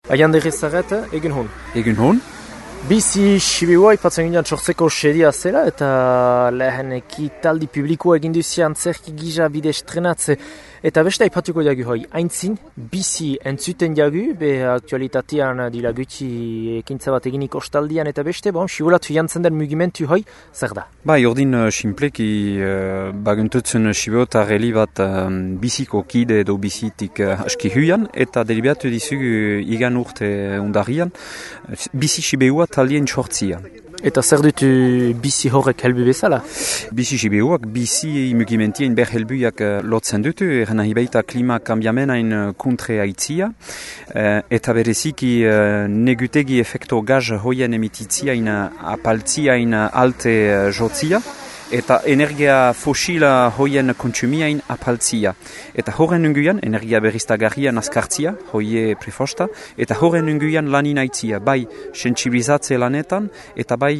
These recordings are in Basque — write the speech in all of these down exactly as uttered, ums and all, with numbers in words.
Aian derrezaret, egin hon. Egin hon? Bizi Sibiua ipatzen ginean sortzeko sedia zela eta lehen ekitaldi publikoa egin duzia antzerki gisa bide estrenatze eta beste aipatuko jagu hoi. Aintzin, bizi entzuten jagu, be aktualitatean dila gutxi ekintza bat eginik ostaldian eta beste, bon, Sibulatu jantzen den mugimentu hoi, zer da? Bai, ordin uh, simpleki uh, baguntutzen Sibiota reli bat um, biziko kide edo bizitik uh, aski huian eta deliberatu dizugu igan urte undarian, bizi Sibiua talien sortzia. Eta zer dutu bizi horrek helbu bezala? Bizi Sibiuak bizi mugimentien ber helbuiak uh, lotzen dutu, erana hibaita klima kambiamenain uh, kontre aitzia, uh, eta bereziki uh, negutegi efekto gaz hoien emititzia in uh, apaltzia in uh, alte uh, jotzia, eta energia fosila hoien kontsumiain apaltzia. Eta horren unguian, energia berriztagarrian askartzia, hoie prefosta, eta horren unguian lanin aitzia, bai sensibilizatze lanetan, eta bai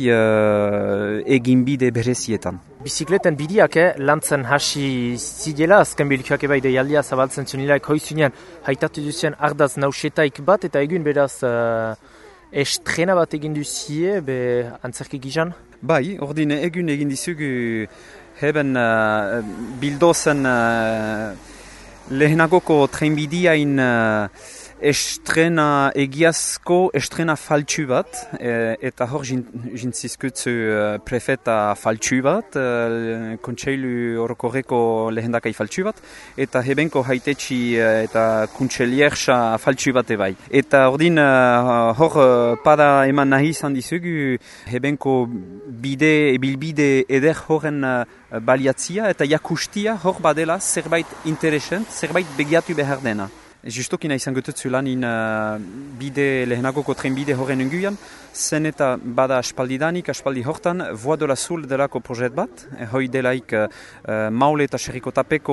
uh, eginbide berezietan. Bizikleten bidiak, eh, lantzen hasi zidela, azken bilkuak eba ideialdia zabaltzen zunilaik hoizunean, haitatu duzien ardaz nausetaik bat, eta egun beraz uh, estrena bat egin duzie, be antzerki gizan? Bai, ordine egun egin dizugu heben uh, bildozen uh, lehenagoko trenbidiain uh, estrena egiazko estrena faltsu bat, e, eta hor jintzizkutzu uh, prefeta faltsu bat, uh, kontseilu orokorreko lehendakai faltsu bat, eta hebenko haitetsi uh, eta kontseiliersa faltsu bat ebai. Eta ordin uh, hor uh, pada eman nahi izan dizugu hebenko bide, ebilbide eder horren uh, baliatzia eta jakustia hor badela zerbait interesant, zerbait begiatu behar dena. Justokina izan gotutzu lan in uh, bide lehenagoko trenbide horren unguian, zen eta bada aspaldidanik, aspaldi hortan, Voie de la Sul delako projet bat, e, hoi delaik uh, maule eta xerrikotapeko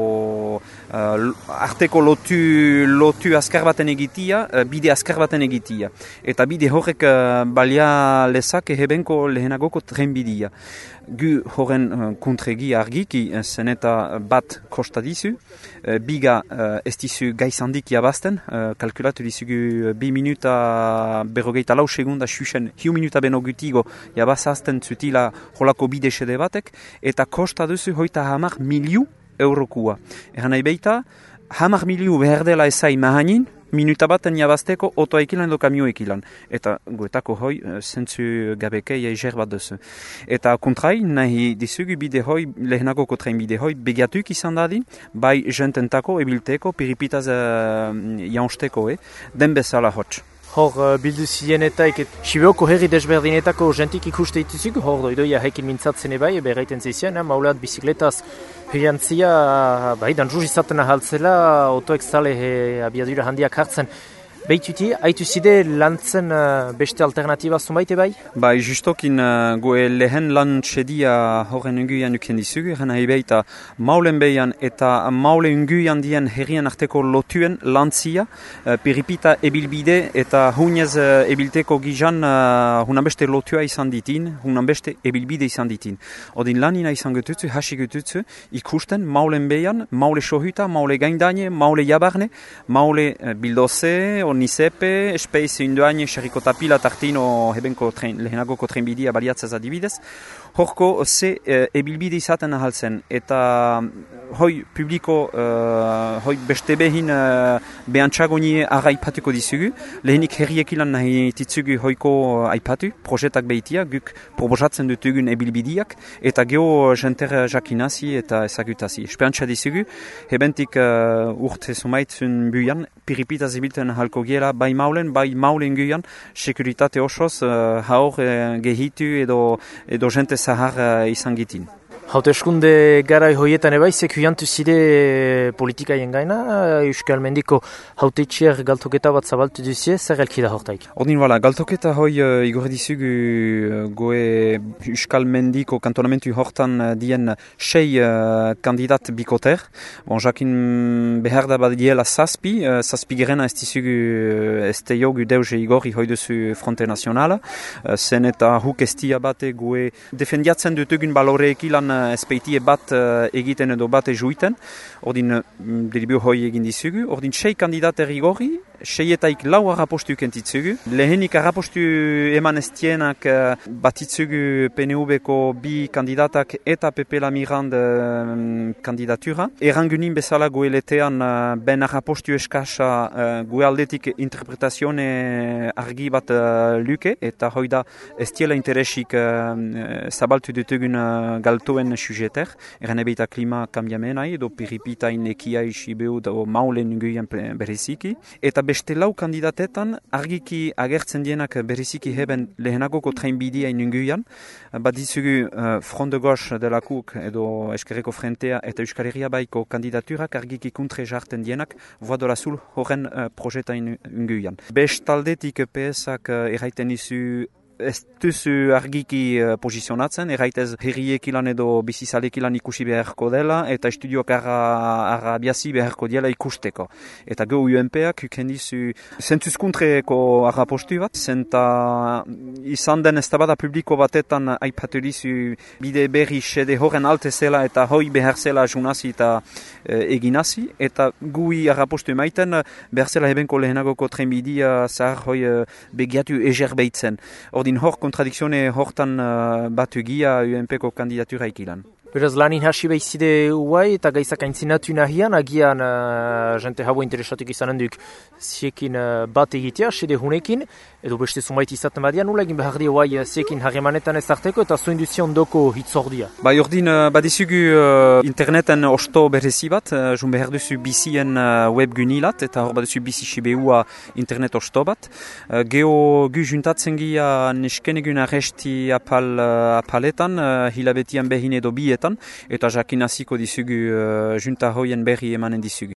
uh, arteko lotu, lotu azkar baten egitia, uh, bide azkar baten egitia. Eta bide horrek uh, balia lezak ehebenko lehenagoko trenbidia. Gu horren uh, kontregi argiki, zen eta bat kosta dizu, uh, biga uh, ez dizu gaizandik jabazten, uh, kalkulatu dizugu bi minuta berrogeita lau segunda xuxen hiu minuta beno gutigo jabazazten zutila holako bide sede batek, eta kosta duzu hoita hamar miliu eurokua. Eran nahi beita, hamar miliu behar dela ezai mahanin, minuta baten jabazteko otoa ekilan edo kamio ekilan. Eta goetako hoi, zentzu gabekei eiger bat duzu. Eta kontrai, nahi dizugu bide hoi, lehenagoko tren bide hoi, begiatuk izan dadin, bai jententako, ebilteko, piripitaz uh, jaunsteko, eh? Den bezala hotx. Hor uh, bildu zienetaik, Sibioko herri desberdinetako jentik ikuste dituzuk, hor doidoia hekin mintzatzen ebai, berreiten zizien, eh, maulat bizikletaz huiantzia, bai, danjuz izaten ahaltzela, otoek zale he, abiadura handiak hartzen. Behituti, haitu zide lantzen uh, beste alternatiba zumaite bai? Bai, justokin uh, goe lehen lan txedia horren unguian uken dizugu, gana hibeita maulen behian eta maule unguian dien herrien arteko lotuen lantzia, uh, piripita ebilbide eta hunez uh, ebilteko gizan uh, hunan beste lotua izan ditin, hunan beste ebilbide izan ditin. Odin lanina izan gututzu, hasi gututzu, ikusten maulen behian, maule sohuta, maule gaindane, maule jabarne, maule uh, bildoze, Nisepe, espeiz induain, xerrikotapila tartino hebenko tren, lehenagoko trenbidia baliatzaz adibidez. Horko ze e, ebilbide izaten ahaltzen eta hoi publiko, uh, hoi beste behin uh, behantxagonie ara aipatuko dizugu. Lehenik herriek ilan nahi titzugu hoiko aipatu, projetak behitia, guk proposatzen dutugun ebilbidiak eta geho jenter jakinazi eta ezagutazi. Esperantza dizugu, hebentik uh, urte sumaitzun buian, piripita zibilten halko gela bai maulen, bai maulen guian, sekuritate osoz, uh, haur uh, gehitu edo, edo jente zahar uh, izan gitin. Hauteskunde garai hoietan ebai, sekuiantu zide politikaien gaina, Euskal Mendiko hautetxier galtoketa bat zabaltu duzie, zer elki da hortaik? Ordin, wala, galtoketa hoi uh, igorre dizugu uh, goe Euskal Mendiko kantonamentu hortan uh, dien sei uh, kandidat bikoter. Bon, jakin behar da bat diela zazpi, uh, zazpi gerena ez dizugu uh, ez teiogu deuze igorri hoi duzu Fronte Nazionala, uh, zen eta huk estia bate goe defendiatzen dutugun baloreek ilan espeitie bat uh, egiten edo bat ejuiten, ordin uh, delibio hoi egin dizugu, ordin sei kandidat errigorri, seietaik lau harrapostu kentitzugu. Lehenik harrapostu eman estienak uh, batitzugu P N V-ko bi kandidatak eta Pepe Lamirand uh, kandidatura. Erangunin bezala goeletean uh, ben harrapostu eskasa uh, gue aldetik interpretazione argi bat uh, luke, eta hoi da ez diela interesik uh, zabaltu dutugun uh, galtoen sujeter, eran ebeita klima kambiamenai, edo piripitain ekia isibeu da maulen nguien bereziki. Eta beste lau kandidatetan argiki agertzen dienak bereziki heben lehenagoko trainbidia inunguian, bat dizugu uh, Front de Gauche de la Cook edo Eskerreko Frentea eta Euskal Herria Baiko kandidaturak argiki kontre jarten dienak Voix de l'Azul horren uh, projeta inunguian. Bestaldetik P S-ak uh, erraiten izu ez duzu argiki uh, posizionatzen, erraitez herriek ilan edo bizizalek ilan ikusi beharko dela, eta estudioak arra biazi beharko diela ikusteko. Eta go U N P-ak ukendizu zentuzkuntreko arrapostu bat, zenta izan den eztabada publiko batetan aipaturizu bide berri sede horren alte zela eta hoi behar zela junazi eta e, eginazi, eta gui arrapostu emaiten behar zela hebenko lehenagoko trenbidia zahar hoi e, begiatu eger behitzen. Ordin hor kontradikzione hortan uh, batu gia U N P-ko kandidatura ikilan. Beraz, lanin hasi behizide uai eta gaizak aintzinatu nahian, agian uh, jente hau interesatuk izanen duk ziekin uh, bat egitea, sede hunekin, edo beste zumait izaten badian, nula egin behar di uai ziekin harremanetan ezarteko eta zuen duzion doko hitzordia. Ba, ordin, uh, badizugu uh, interneten osto berezi bat, uh, jun behar duzu bizien uh, webgunilat, eta hor baduzu bizi sibeua internet osto bat. Uh, Geo gu juntatzen gia neskenegun arresti apal, uh, apaletan, uh, hilabetian behin edo bietan, eta jakin hasiko dizugu uh, junta hoien berri emanen dizugu.